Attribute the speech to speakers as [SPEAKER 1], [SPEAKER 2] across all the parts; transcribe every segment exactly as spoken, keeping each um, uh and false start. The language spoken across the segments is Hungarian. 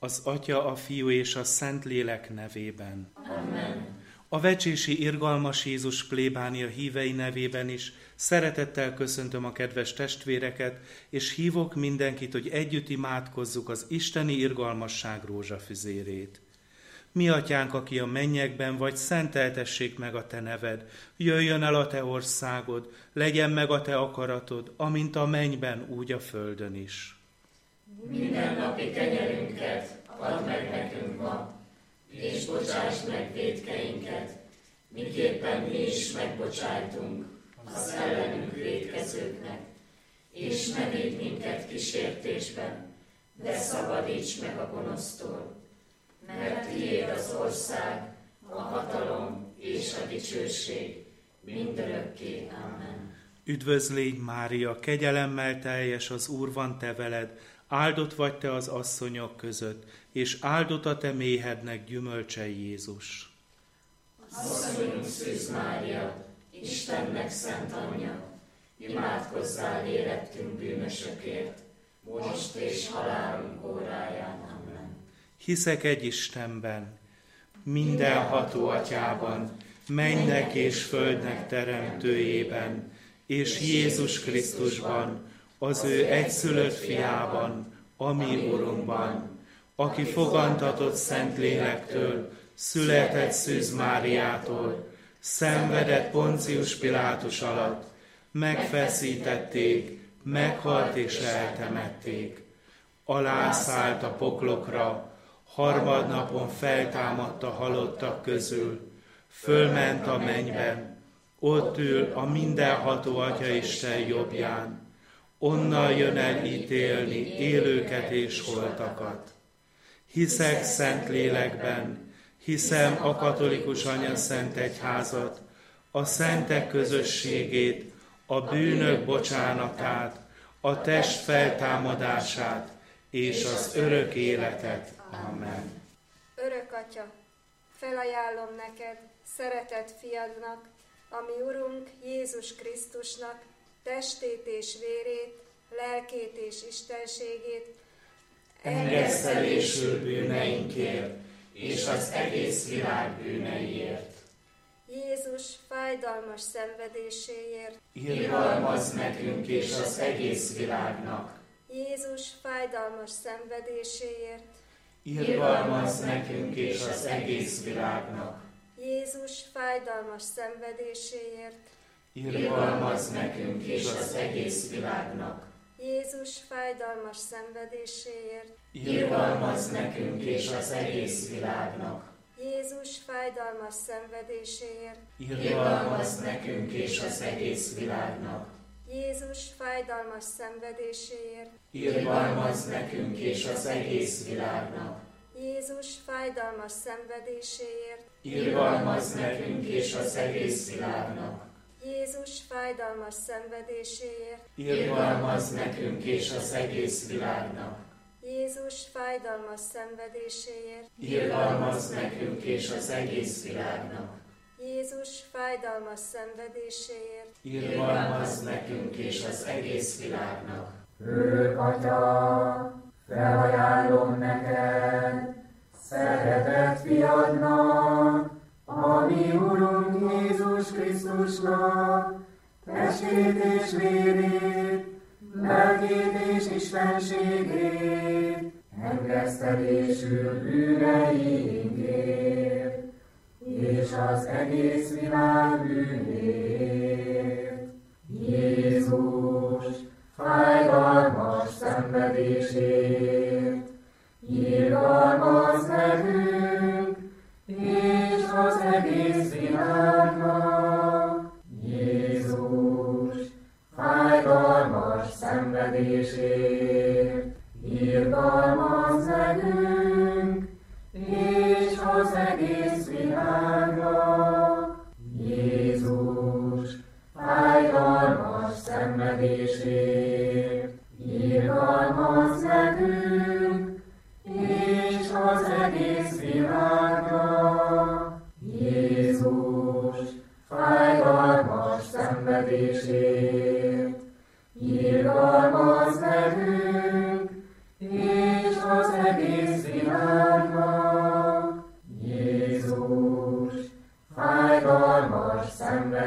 [SPEAKER 1] Az Atya, a Fiú és a Szentlélek nevében.
[SPEAKER 2] Amen.
[SPEAKER 1] A vecsési irgalmas Jézus plébánia hívei nevében is szeretettel köszöntöm a kedves testvéreket, és hívok mindenkit, hogy együtt imádkozzuk az isteni irgalmasság rózsafüzérét. Mi atyánk, aki a mennyekben vagy, szenteltessék meg a te neved, jöjjön el a te országod, legyen meg a te akaratod, amint a mennyben, úgy a földön is.
[SPEAKER 2] Minden napi kenyerünket add meg nekünk ma, és bocsáss meg vétkeinket, miképpen mi is megbocsájtunk az ellenünk vétkezőknek, és ne védj minket kísértésben, de szabadíts meg a gonosztól, mert tiéd az ország, a hatalom és a dicsőség mindörökké. Amen.
[SPEAKER 1] Üdvözlégy Mária, kegyelemmel teljes, az Úr van te veled, áldott vagy te az asszonyok között, és áldott a te méhednek gyümölcse Jézus.
[SPEAKER 2] Asszonyunk Szűz Mária, Istennek szent anyja, imádkozzál érettünk bűnösökért, most és halálunk óráján. Amen.
[SPEAKER 1] Hiszek egy Istenben, mindenható Atyában, mennek és földnek teremtőjében, és Jézus Krisztusban, az ő egyszülött fiában, a mi Urunkban, aki fogantatott Szentlélektől, született Szűz Máriától, szenvedett Poncius Pilátus alatt, megfeszítették, meghalt és eltemették. Alászállt a poklokra, harmadnapon feltámadt a halottak közül, fölment a mennybe, ott ül a mindenható Atya Isten jobbján, onnan jön el ítélni élőket és holtakat. Hiszek Szentlélekben, hiszem a katolikus anyaszent egyházat, a szentek közösségét, a bűnök bocsánatát, a test feltámadását és az örök életet. Amen.
[SPEAKER 3] Örök Atya, felajánlom neked, szeretett fiadnak, ami Urunk Jézus Krisztusnak testét és vérét, lelkét és istenségét,
[SPEAKER 2] engesztelésül bűneinkért és az egész világ bűneiért.
[SPEAKER 3] Jézus fájdalmas szenvedéséért,
[SPEAKER 2] irgalmazz nekünk és az egész világnak.
[SPEAKER 3] Jézus fájdalmas szenvedéséért,
[SPEAKER 2] irgalmazz nekünk és az egész világnak.
[SPEAKER 3] Jézus fájdalmas szenvedéséért,
[SPEAKER 2] irgalmazz nekünk és az egész világnak.
[SPEAKER 3] Jézus fájdalmas szenvedéséért,
[SPEAKER 2] irgalmazz nekünk és az egész világnak.
[SPEAKER 3] Jézus fájdalmas szenvedéséért,
[SPEAKER 2] irgalmazz nekünk és az egész világnak.
[SPEAKER 3] Jézus fájdalmas szenvedéséért,
[SPEAKER 2] irgalmazz nekünk és az egész világnak.
[SPEAKER 3] Jézus fájdalmas szenvedéséért,
[SPEAKER 2] irgalmazz nekünk és az egész világnak.
[SPEAKER 3] Jézus fájdalmas szenvedéséért,
[SPEAKER 2] irgalmazz nekünk és az egész világnak.
[SPEAKER 3] Jézus fájdalmas szenvedéséért,
[SPEAKER 2] irgalmazz nekünk és az egész világnak.
[SPEAKER 3] Jézus fájdalmas szenvedéséért,
[SPEAKER 2] irgalmazz nekünk és az egész világnak.
[SPEAKER 4] Örök Atya, felajánlom neked, szeretett fiadnak, a mi Urunk Jézus Krisztusnak, testét és vérét, lelkét és istenségét, engesztelésül bűneinkért, és az egész világ bűnért. Jézus fájdalmas szenvedését, irgalmazz nekünk, és az egész világnak. Jézus fájdalmas szenvedését, irgalmazz nekünk, és az egész világnak. Jézus fájdalmas szenvedését, irgalmazz nekünk, és az egész világnak. Jézus fájdalmas szenvedését, irgalmazz nekünk, és az egész világnak.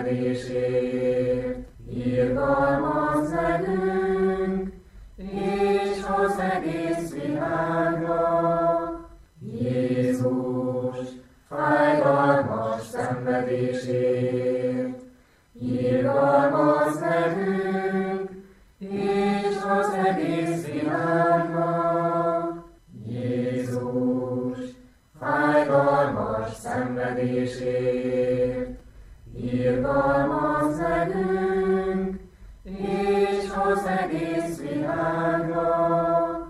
[SPEAKER 4] szenvedéséért, irgalmaz nekünk, és az egész világnak. Jézus fájdalmas szenvedéséért, irgalmaz nekünk, és az egész világnak. Jézus fájdalmas szenvedéséért, irgalmaz nekünk, és az egész világnak.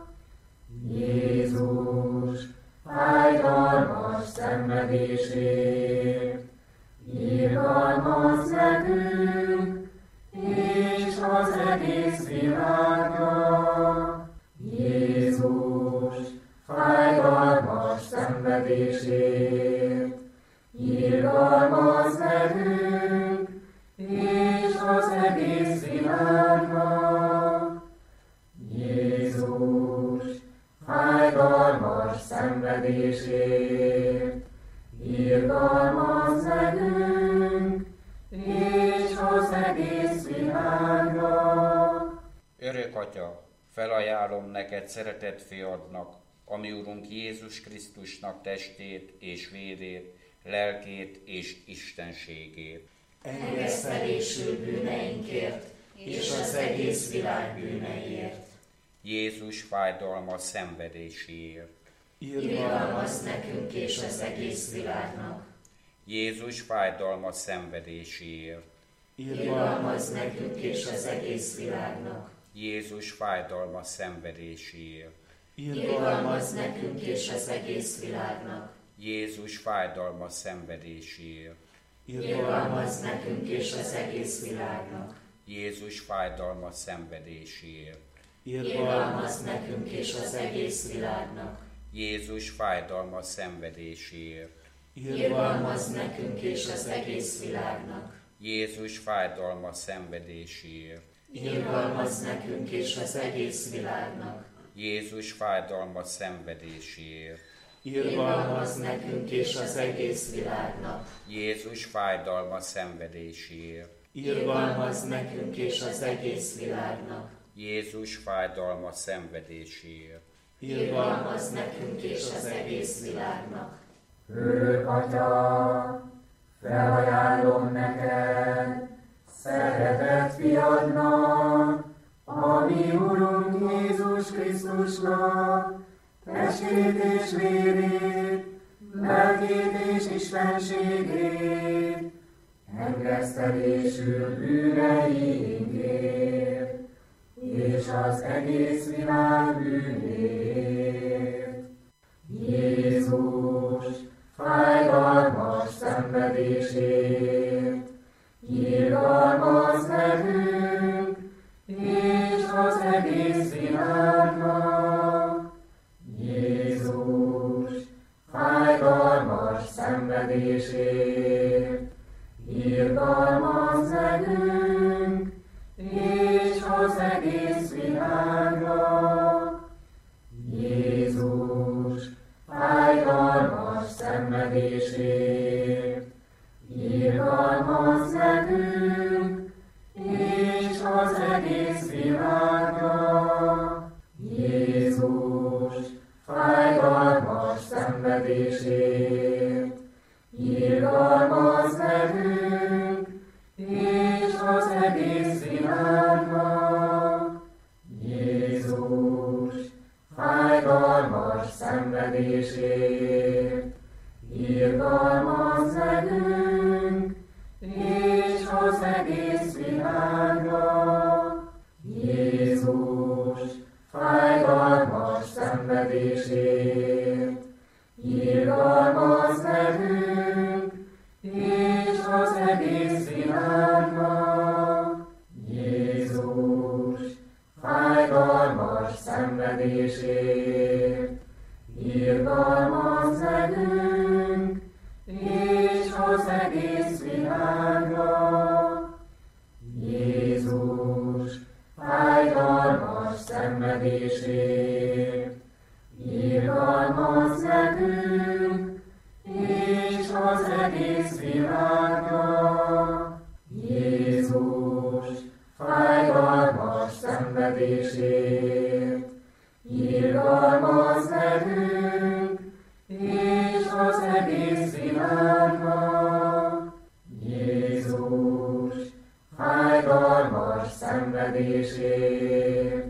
[SPEAKER 4] Jézus fájdalmas szenvedéséért, irgalmaz nekünk, és az egész világnak. Jézus fájdalmas szenvedéséért, irgalmaz nekünk, és az egész világnak. Jézus fájdalmas szenvedéséért, irgalmaz nekünk, és az egész világnak.
[SPEAKER 5] Örök Atya, felajánlom neked szeretett fiadnak, ami Urunk Jézus Krisztusnak testét és vérét, lelkét és istenségét.
[SPEAKER 2] Engesztelésül bűneinkért, és az egész világ bűneiért.
[SPEAKER 5] Jézus fájdalmas szenvedéséért.
[SPEAKER 2] Irgalmaz nekünk és az egész világnak.
[SPEAKER 5] Jézus fájdalmas szenvedéséért.
[SPEAKER 2] Irgalmaz nekünk és az egész világnak.
[SPEAKER 5] Jézus fájdalmas szenvedéséért.
[SPEAKER 2] Irgalmaz nekünk és az egész világnak.
[SPEAKER 5] Jézus fájdalmas szenvedéséért.
[SPEAKER 2] Irgalmaz nekünk és az egész világnak.
[SPEAKER 5] Jézus fájdalmas szenvedéséért.
[SPEAKER 2] Irgalmaz nekünk és az egész világnak.
[SPEAKER 5] Jézus fájdalmas szenvedéséért.
[SPEAKER 2] Irgalmaz nekünk és az egész világnak.
[SPEAKER 5] Jézus fájdalmas szenvedéséért.
[SPEAKER 2] Irgalmaz nekünk és az egész világnak.
[SPEAKER 5] Jézus fájdalmas szenvedéséért.
[SPEAKER 2] Irgalmaz nekünk és az egész világnak.
[SPEAKER 5] Jézus fájdalmas szenvedéséért.
[SPEAKER 2] Irgalmaz nekünk és az egész világnak.
[SPEAKER 5] Jézus fájdalmas szenvedéséért.
[SPEAKER 2] Irgalmaz nekünk és az egész világnak.
[SPEAKER 4] Örök Atya, felajánlom neked, szeretett fiadnak, ami Urunk Jézus Krisztusnak, testét és vérét, lelkét és istenségét, engesztelésül bűneinkért, és az egész világ bűnért. Jézus fájdalmas szenvedéséért, irgalmaz nekünk, és az egész világnak. Jézus fájdalmas szenvedéséért, irgalmaz nekünk, és az egész világnak. Jézus fájdalmas szenvedéséért, irgalmaz nekünk, és az egész világnak. Jézus fájdalmas szenvedéséért, irgalmaz nekünk, és az egész világnak. Jézus fájdalmas szenvedéséért, irgalmaz nekünk, és az egész világnak. Jézus fájdalmas szenvedéséért, irgalmaz nekünk, és az egész világnak. Jézus fájdalmas szenvedéséért, irgalmaz nekünk, és az egész világnak. Jézus fájdalmas szenvedéséért, irgalmaz nekünk, és az egész világnak. szenvedésért. Irgalmaz nekünk, és az egész világnak. Jézus, fájdalmas szenvedésért.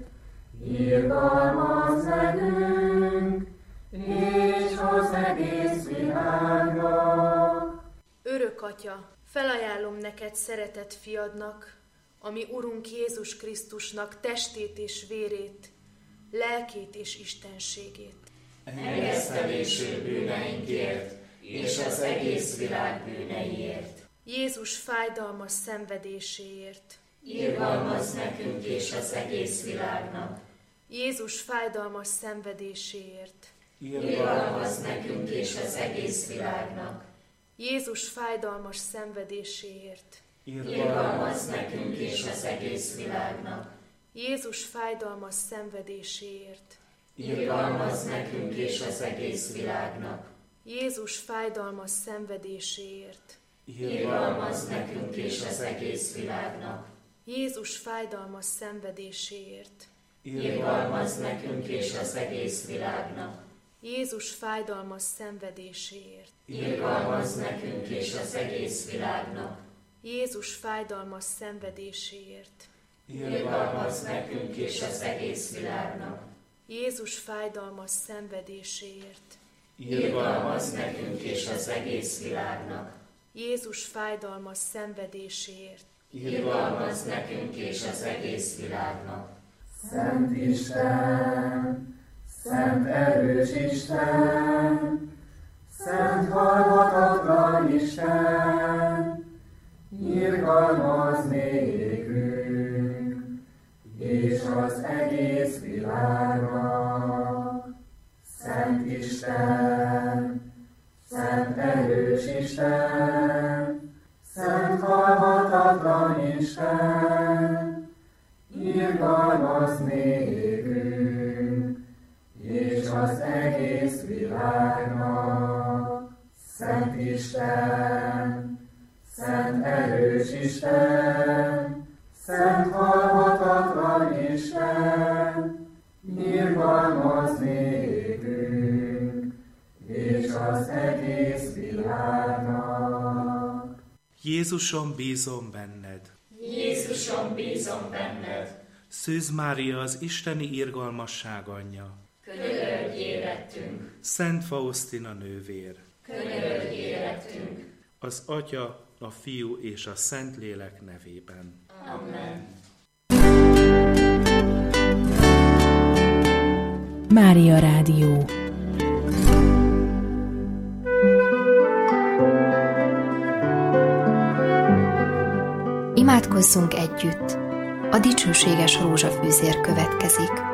[SPEAKER 4] Irgalmaz nekünk, és az egész világnak.
[SPEAKER 6] Örök Atya, felajánlom neked szeretett fiadnak, ami Urunk Jézus Krisztusnak testét és vérét, lelkét és istenségét.
[SPEAKER 2] Engesztelésű bűneinkért, és az egész világ bűneiért.
[SPEAKER 6] Jézus fájdalmas szenvedéséért.
[SPEAKER 2] Irgalmaz nekünk és az egész világnak.
[SPEAKER 6] Jézus fájdalmas szenvedéséért.
[SPEAKER 2] Irgalmaz nekünk és az egész világnak.
[SPEAKER 6] Jézus fájdalmas szenvedéséért.
[SPEAKER 2] Irgalmaz nekünk és az egész világnak.
[SPEAKER 6] Jézus fájdalmas szenvedéséért.
[SPEAKER 2] Irgalmaz nekünk és az egész világnak.
[SPEAKER 6] Jézus fájdalmas szenvedéséért.
[SPEAKER 2] Irgalmaz nekünk és az egész világnak.
[SPEAKER 6] Jézus fájdalmas szenvedéséért.
[SPEAKER 2] Irgalmaz nekünk és az egész világnak.
[SPEAKER 6] Jézus fájdalmas szenvedéséért.
[SPEAKER 2] Irgalmaz nekünk és az egész világnak.
[SPEAKER 6] Jézus fájdalmas szenvedéséért.
[SPEAKER 2] Irgalmaz nekünk és az egész világnak.
[SPEAKER 6] Jézus fájdalmas szenvedéséért.
[SPEAKER 2] Irgalmaz nekünk és az egész világnak.
[SPEAKER 6] Jézus fájdalmas szenvedéséért.
[SPEAKER 2] Irgalmaz nekünk és az egész világnak.
[SPEAKER 4] Szent Isten, szent erős Isten, szent halhatatlan Isten, irgalmaz nékünk, és az egész világnak. Szent Isten, szent erős Isten, szent halhatatlan Isten, irgalmaz nékünk, és az egész világnak. Szent Isten, szent erős Isten, szent halhatatlan Isten, irgalmaz nékünk, és az egész világnak.
[SPEAKER 1] Jézusom, bízom benned.
[SPEAKER 2] Jézusom, bízom benned.
[SPEAKER 1] Szűz Mária, az isteni irgalmasság anyja.
[SPEAKER 2] Könyörödj érettünk.
[SPEAKER 1] Szent Faustina nővér.
[SPEAKER 2] Könyörödj érettünk.
[SPEAKER 1] Az Atya, a Fiú és a Szentlélek nevében.
[SPEAKER 2] Amen.
[SPEAKER 7] Mária Rádió. Imádkozzunk együtt. A dicsőséges rózsafűzér következik.